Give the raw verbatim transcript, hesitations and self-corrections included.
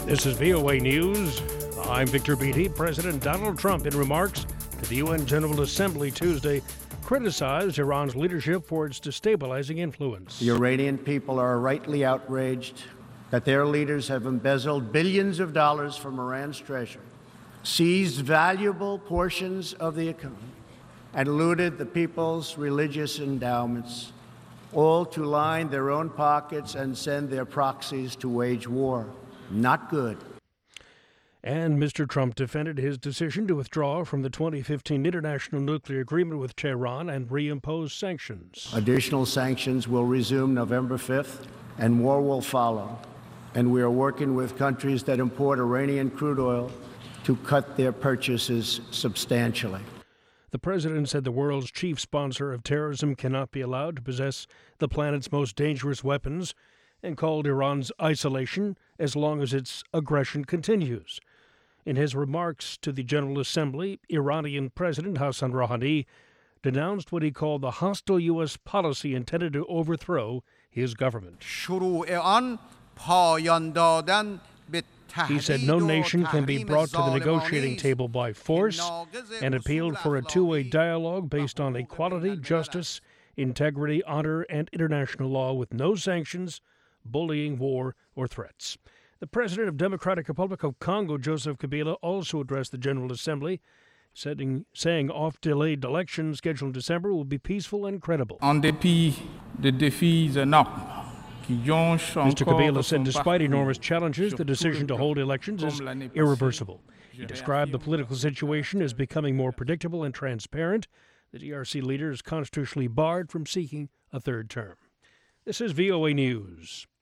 This is V O A News. I'm Victor Beatty. President Donald Trump, in remarks to the U N General Assembly Tuesday, criticized Iran's leadership for its destabilizing influence. The Iranian people are rightly outraged that their leaders have embezzled billions of dollars from Iran's treasury, seized valuable portions of the economy, and looted the people's religious endowments, all to line their own pockets and send their proxies to wage war. Not good. And Mister Trump defended his decision to withdraw from the twenty fifteen international nuclear agreement with Tehran and reimpose sanctions. Additional sanctions will resume November fifth, and more will follow. And we are working with countries that import Iranian crude oil to cut their purchases substantially. The president said the world's chief sponsor of terrorism cannot be allowed to possess the planet's most dangerous weapons, and called Iran's isolation as long as its aggression continues. In his remarks to the General Assembly, Iranian President Hassan Rouhani denounced what he called the hostile U S policy intended to overthrow his government. He said no nation can be brought to the negotiating table by force, and appealed for a two-way dialogue based on equality, justice, integrity, honor, and international law with no sanctions, bullying, war, or threats. The president of Democratic Republic of Congo, Joseph Kabila, also addressed the General Assembly, saying, saying oft-delayed elections scheduled in December will be peaceful and credible. En dépit des défis énormes qui jonchent encore Mister Kabila said son despite parcours, enormous challenges, the decision to hold elections is comme l'année passée, irreversible. He described the political situation as becoming more predictable and transparent. The D R C leader is constitutionally barred from seeking a third term. This is V O A News.